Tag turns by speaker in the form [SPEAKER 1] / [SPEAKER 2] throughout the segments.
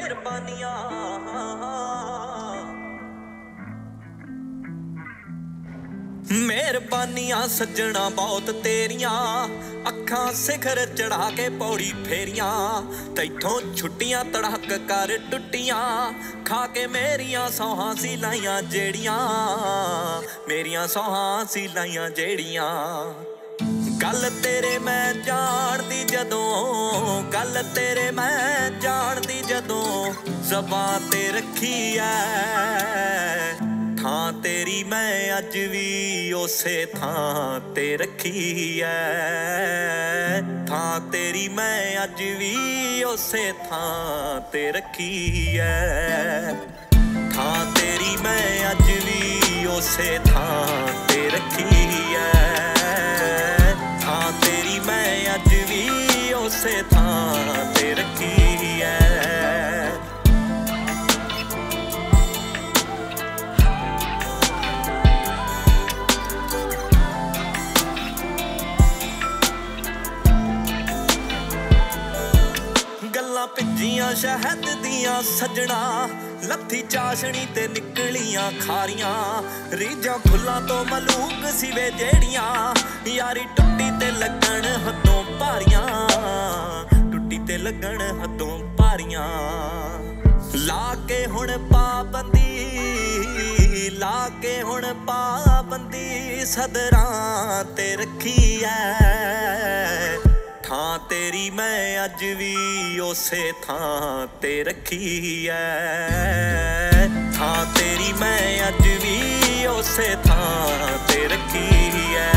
[SPEAKER 1] मेहरबानियां सज्जणा बहुत तेरियां, अखां सिखर चढ़ा के पौड़ी फेरियां, तैथों छुट्टियां तड़क कर टुट्टियां, खा के मेरियां सौहां सी लाइयां जेड़ियां, मेरियां सौहां सी लाइयां जेड़ियां। गल तेरे मैं जानदी जदों, गल तेरे मैं जानदी जदों, ज़बान ते रखी ऐ थां तेरी मैं अज भी उसे थां ते रखी ऐ, थां तेरी मैं अज भी उसे थां ते रखी ऐ, थां तेरी मैं अज भी उसे थां ते रखी ऐ, थां तेरी मैं अज भी उसे थां ते रखी ऐ। ਭਿੱਜੀਆਂ ਸ਼ਹਿਦ ਦੀਆਂ ਸੱਜਣਾ, ਲੱਥੀ ਚਾਸ਼ਣੀ ਤੇ ਨਿਕਲੀਆਂ ਖਾਰੀਆਂ, ਰੀਝਾਂ ਫੁੱਲਾਂ ਤੋਂ ਮਲੂਕ ਸਿਵੇ ਜਿਹੜੀਆਂ, ਯਾਰੀ ਟੁੱਟੀ ਤੇ ਲੱਗਣ ਹੱਦੋਂ ਭਾਰੀਆਂ, ਟੁੱਟੀ ਤੇ ਲੱਗਣ ਹੱਦੋਂ ਭਾਰੀਆਂ। ਲਾ ਕੇ ਹੁਣ ਪਾਬੰਦੀ, ਲਾ ਕੇ ਹੁਣ ਪਾਬੰਦੀ, ਸਦਰਾਂ ਤੇ ਰੱਖੀ ਐ, थां तेरी मैं अज भी उसे थां ते रखी ऐ, थां तेरी मैं अज भी उसे थां ते रखी ऐ।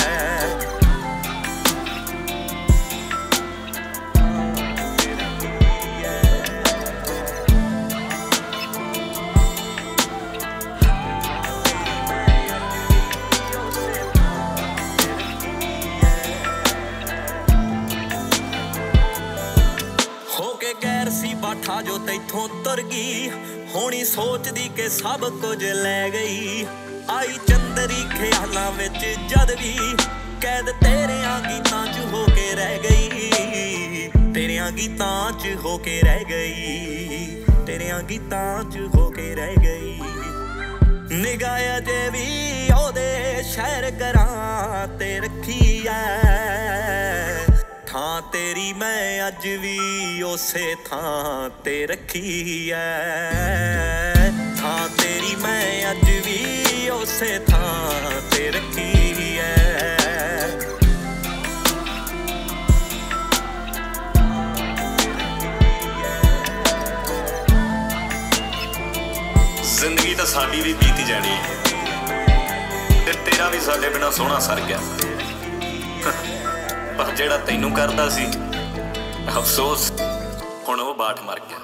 [SPEAKER 1] बाठा जो तैथों तुर गई, होनी सोचदी के सब कुछ लै गई, आई चंदरी ख्यालां विच जद भी, कैद तेरियां गीतां च हो के रह गई, तेरियां गीतां च हो के रह गई, तेरियां गीतां च हो के रह गई। निगाह अजे भी ओदे शहर करां ते रखी ऐ, थां तेरी मैं अज भी उसे थां ते रखी ऐ, थां तेरी मैं अज भी उसे थां ते रखी ऐ।
[SPEAKER 2] जिंदगी तो साडी भी बीती जानी है, ते तेरा भी साडे बिना सोहना सर गया, पर जेड़ा तैनू करदा सी अफसोस हुण वो बाट मर गया।